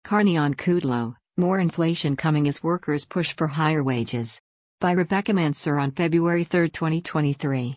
Carney on Kudlow, more inflation coming as workers push for higher wages. By Rebecca Mansour on February 3, 2023.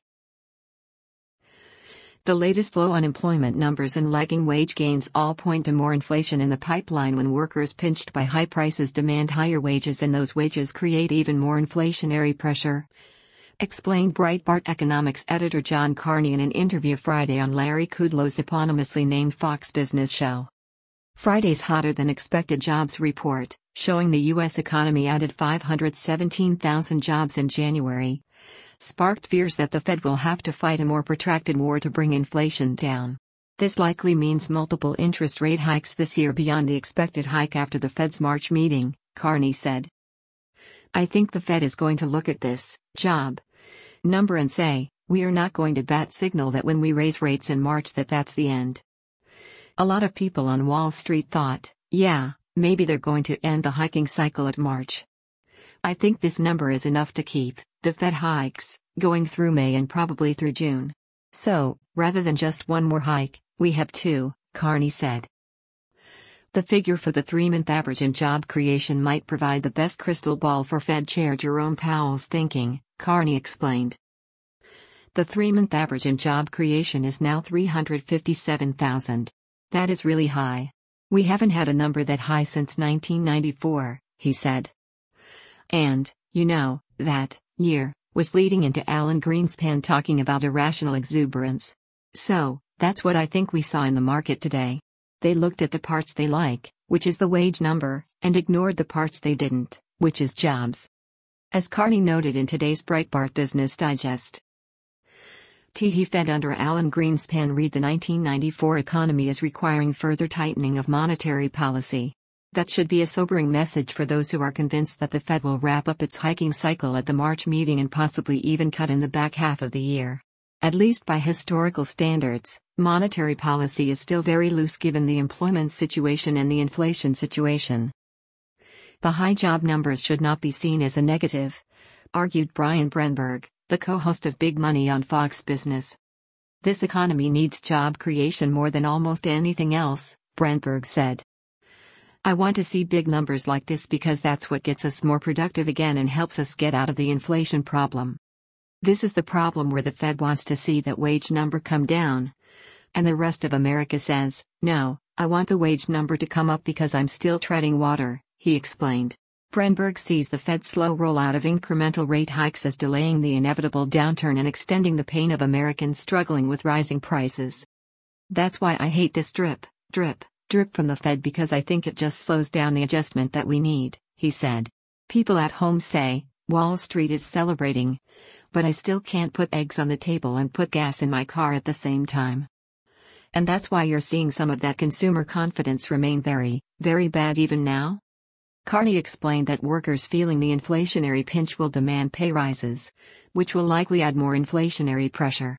The latest low unemployment numbers and lagging wage gains all point to more inflation in the pipeline when workers pinched by high prices demand higher wages and those wages create even more inflationary pressure. Explained Breitbart economics editor John Carney in an interview Friday on Larry Kudlow's eponymously named Fox Business show. Friday's hotter-than-expected jobs report, showing the U.S. economy added 517,000 jobs in January, sparked fears that the Fed will have to fight a more protracted war to bring inflation down. This likely means multiple interest rate hikes this year beyond the expected hike after the Fed's March meeting, Carney said. I think the Fed is going to look at this job number and say, we are not going to bat signal that when we raise rates in March that's the end. A lot of people on Wall Street thought, yeah, maybe they're going to end the hiking cycle at March. I think this number is enough to keep the Fed hikes going through May and probably through June. So, rather than just one more hike, we have two, Carney said. The figure for the 3-month average in job creation might provide the best crystal ball for Fed Chair Jerome Powell's thinking, Carney explained. The 3-month average in job creation is now 357,000. That is really high. We haven't had a number that high since 1994, he said. And, that year was leading into Alan Greenspan talking about irrational exuberance. So, that's what I think we saw in the market today. They looked at the parts they like, which is the wage number, and ignored the parts they didn't, which is jobs. As Carney noted in today's Breitbart Business Digest. He Fed under Alan Greenspan read the 1994 economy is requiring further tightening of monetary policy. That should be a sobering message for those who are convinced that the Fed will wrap up its hiking cycle at the March meeting and possibly even cut in the back half of the year. At least by historical standards, monetary policy is still very loose given the employment situation and the inflation situation. The high job numbers should not be seen as a negative, argued Brian Brenberg, the co-host of Big Money on Fox Business. This economy needs job creation more than almost anything else, Brenberg said. I want to see big numbers like this because that's what gets us more productive again and helps us get out of the inflation problem. This is the problem where the Fed wants to see that wage number come down. And the rest of America says, no, I want the wage number to come up because I'm still treading water, he explained. Brenberg sees the Fed's slow rollout of incremental rate hikes as delaying the inevitable downturn and extending the pain of Americans struggling with rising prices. That's why I hate this drip from the Fed because I think it just slows down the adjustment that we need, he said. People at home say, Wall Street is celebrating, but I still can't put eggs on the table and put gas in my car at the same time. And that's why you're seeing some of that consumer confidence remain very, very bad even now? Carney explained that workers feeling the inflationary pinch will demand pay rises, which will likely add more inflationary pressure.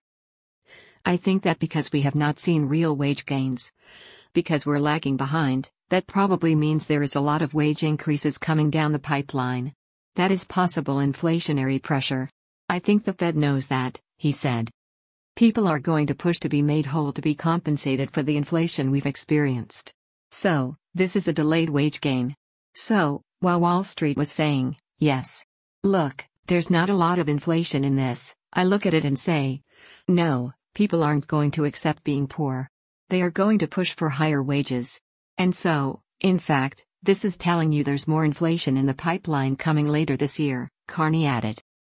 I think that because we have not seen real wage gains, because we're lagging behind, that probably means there is a lot of wage increases coming down the pipeline. That is possible inflationary pressure. I think the Fed knows that, he said. People are going to push to be made whole to be compensated for the inflation we've experienced. So, this is a delayed wage gain. So, while Wall Street was saying, yes, look, there's not a lot of inflation in this, I look at it and say, no, people aren't going to accept being poor. They are going to push for higher wages. And so, in fact, this is telling you there's more inflation in the pipeline coming later this year, Carney added.